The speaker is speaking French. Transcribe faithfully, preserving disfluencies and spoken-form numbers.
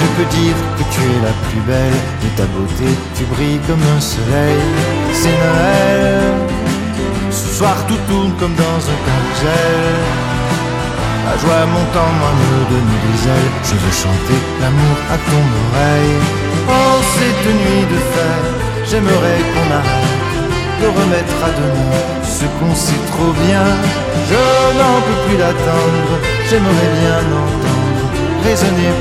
Je peux dire que tu es la plus belle, de ta beauté tu brilles comme un soleil. C'est Noël, ce soir tout tourne comme dans un carrousel. La joie montant moi me donne des ailes. Je veux chanter l'amour à ton oreille. Oh cette nuit de fête, j'aimerais qu'on arrête de remettre à demain ce qu'on sait trop bien. Je n'en peux plus l'attendre, j'aimerais bien entendre résonner